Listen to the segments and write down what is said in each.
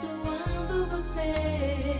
abençoando você.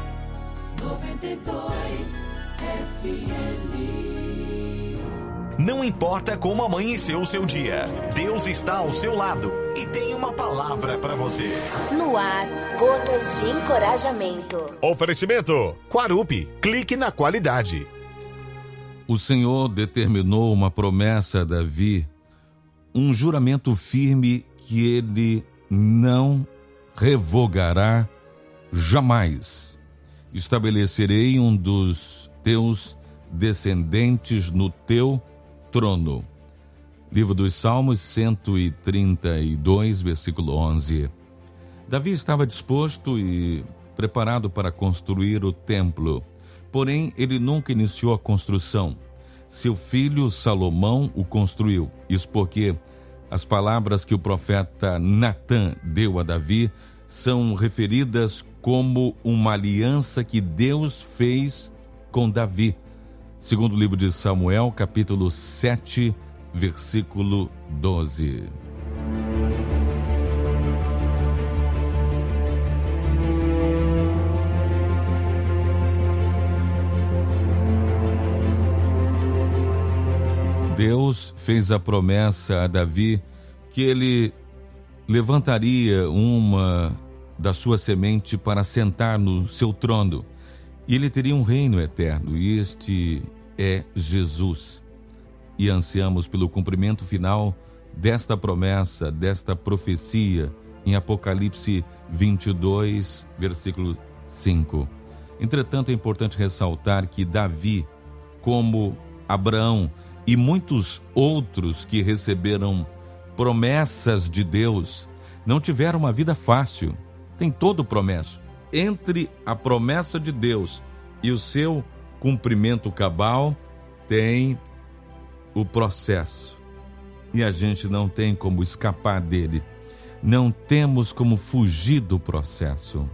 92 FM. Não importa como amanheceu o seu dia, Deus está ao seu lado e tem uma palavra para você. No ar, gotas de encorajamento. Oferecimento Quarup, clique na qualidade. O Senhor determinou uma promessa a Davi, um juramento firme que ele não revogará jamais. Estabelecerei um dos teus descendentes no teu trono. Livro dos Salmos 132, versículo 11. Davi estava disposto e preparado para construir o templo, porém ele nunca iniciou a construção. Seu filho Salomão o construiu. Isso porque as palavras que o profeta Natã deu a Davi são referidas como uma aliança que Deus fez com Davi. Segundo o livro de Samuel, capítulo 7, versículo 12. Deus fez a promessa a Davi que ele levantaria uma da sua semente para sentar no seu trono. E ele teria um reino eterno, e este é Jesus. E ansiamos pelo cumprimento final desta promessa, desta profecia, em Apocalipse 22, versículo 5. Entretanto, é importante ressaltar que Davi, como Abraão e muitos outros que receberam promessas de Deus, não tiveram uma vida fácil. Tem todo o promesso. Entre a promessa de Deus e o seu cumprimento cabal, tem o processo. E a gente não tem como escapar dele. Não temos como fugir do processo.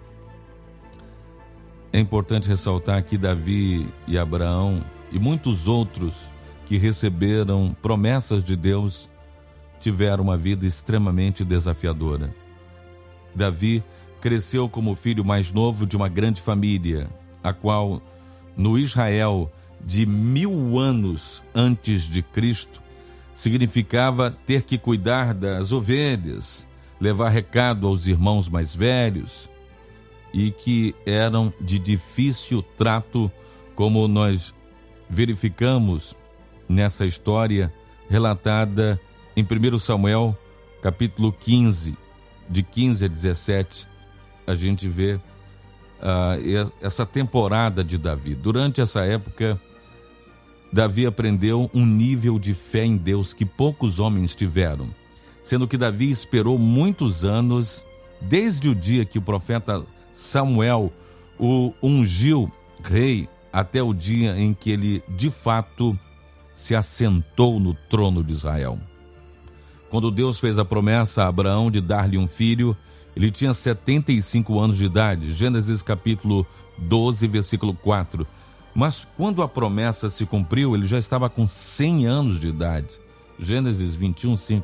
É importante ressaltar que Davi e Abraão e muitos outros que receberam promessas de Deus tiveram uma vida extremamente desafiadora. Davi cresceu como filho mais novo de uma grande família, a qual, no Israel de 1000 anos antes de Cristo, significava ter que cuidar das ovelhas, levar recado aos irmãos mais velhos, e que eram de difícil trato, como nós verificamos nessa história relatada em 1 Samuel, capítulo 15, de 15 a 17, a gente vê essa temporada de Davi. Durante essa época, Davi aprendeu um nível de fé em Deus que poucos homens tiveram, sendo que Davi esperou muitos anos, desde o dia que o profeta Samuel o ungiu rei, até o dia em que ele, de fato, se assentou no trono de Israel. Quando Deus fez a promessa a Abraão de dar-lhe um filho, ele tinha 75 anos de idade, Gênesis capítulo 12, versículo 4. Mas quando a promessa se cumpriu, ele já estava com 100 anos de idade, Gênesis 21, 5.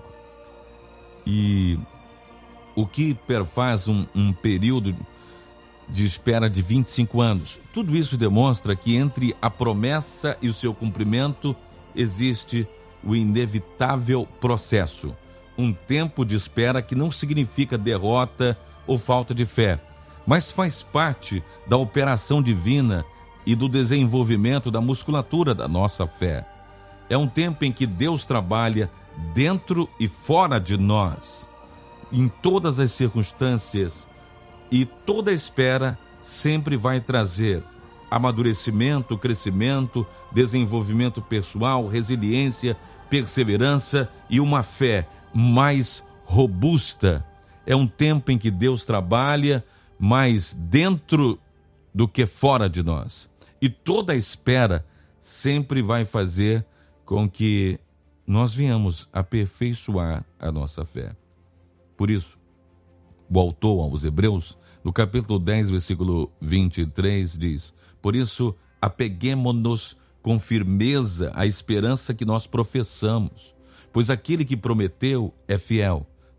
E o que perfaz um período de espera de 25 anos. Tudo isso demonstra que entre a promessa e o seu cumprimento existe o inevitável processo. Um tempo de espera que não significa derrota ou falta de fé, mas faz parte da operação divina e do desenvolvimento da musculatura da nossa fé. É um tempo em que Deus trabalha dentro e fora de nós, em todas as circunstâncias, e toda espera sempre vai trazer amadurecimento, crescimento, desenvolvimento pessoal, resiliência, perseverança e uma fé mais robusta. É um tempo em que Deus trabalha mais dentro do que fora de nós. E toda a espera sempre vai fazer com que nós venhamos aperfeiçoar a nossa fé. Por isso, o autor aos Hebreus, no capítulo 10, versículo 23, diz: por isso, apeguemo-nos com firmeza à esperança que nós professamos, pois aquele que prometeu é fiel.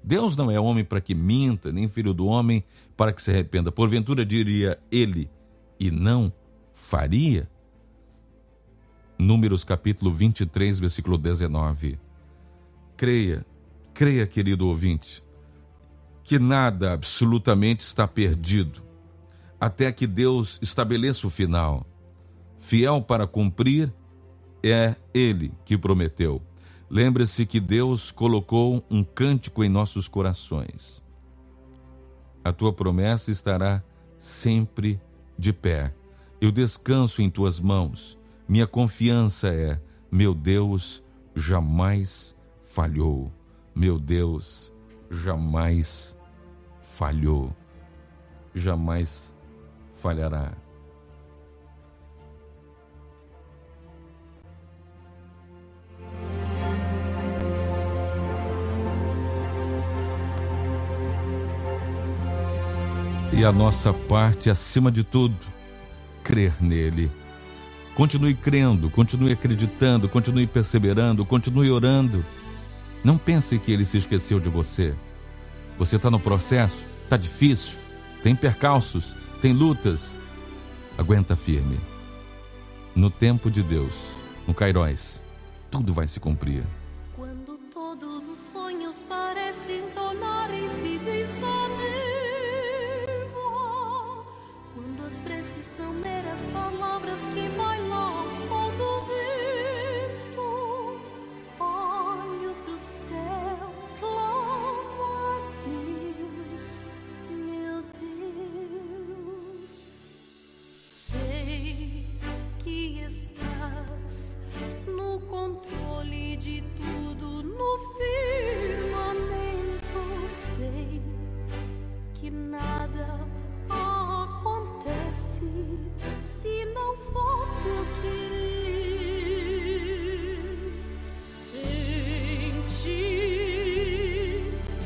Deus não é homem para que minta, nem filho do homem para que se arrependa. Porventura diria ele e não faria? Números capítulo 23, versículo 19. Creia, querido ouvinte, que nada absolutamente está perdido, até que Deus estabeleça o final. Fiel para cumprir, é Ele que prometeu. Lembre-se que Deus colocou um cântico em nossos corações. A tua promessa estará sempre de pé. Eu descanso em tuas mãos. Minha confiança é: meu Deus jamais falhou. Meu Deus jamais falhou. Jamais falhará. E a nossa parte, acima de tudo, crer nele. Continue crendo, continue acreditando, continue perseverando, continue orando. Não pense que ele se esqueceu de você. Você está no processo, está difícil, tem percalços, tem lutas. Aguenta firme. No tempo de Deus, no Kairos, tudo vai se cumprir. Quando todos os sonhos parecem tornarem-se desânimo, quando as preces são meras palavras que bailam ao som do vento, olho pro céu, clamo a Deus, meu Deus. Sei que estás no controle de tudo, no firmamento. Sei que nada acontece se não for teu querer. Em ti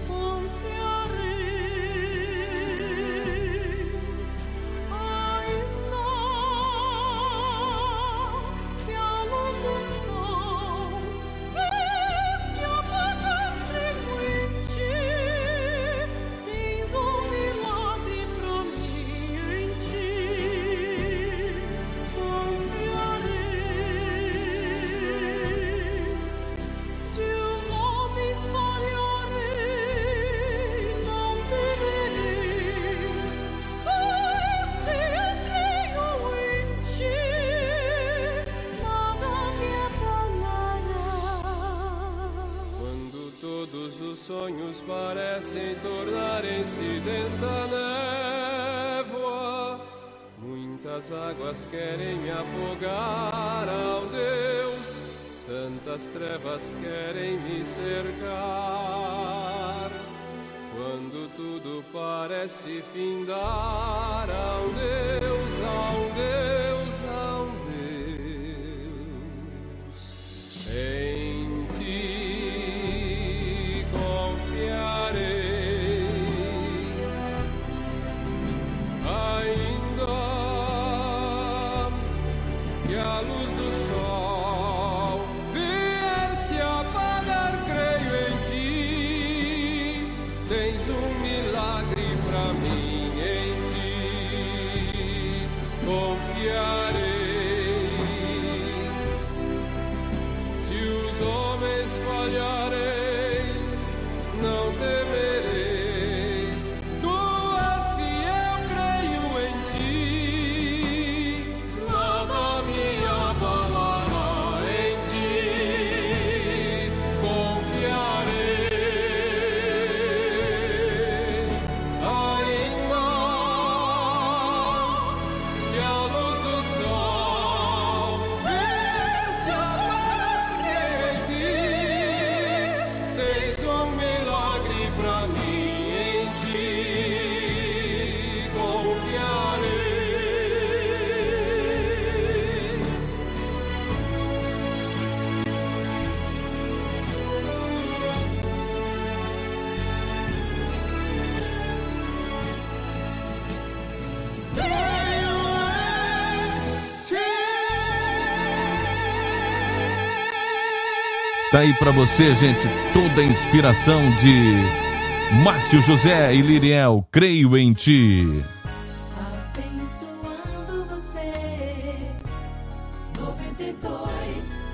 confiarei, ainda que a luz do sol se apagar, creio em ti. Tens um milagre pra mim, em ti confiarei. Se os homens falharem, não temerei, pois se eu creio em ti, nada me abalará. Quando todos os sonhos parecem tornarem-se densa névoa, muitas águas querem me afogar, ao Deus, tantas trevas querem me cercar. Quando tudo parece findar, ao Deus, ao Deus, ao Deus, em ti confiarei, ainda que a luz do sol vier se apagar, creio em ti. Tens um milagre pra mim, em ti confiarei. Se os homens falharem, não temerei. Tu és fiel, creio em ti. Nada me abalará, em ti confiarei. Ainda que a luz do sol vier se apagar, creio em ti. Tens um milagre pra mim, em ti confiarei. Creio em ti. Tá aí pra você, gente, toda a inspiração de Márcio José e Liriel, creio em ti. Abençoando você. 92,7.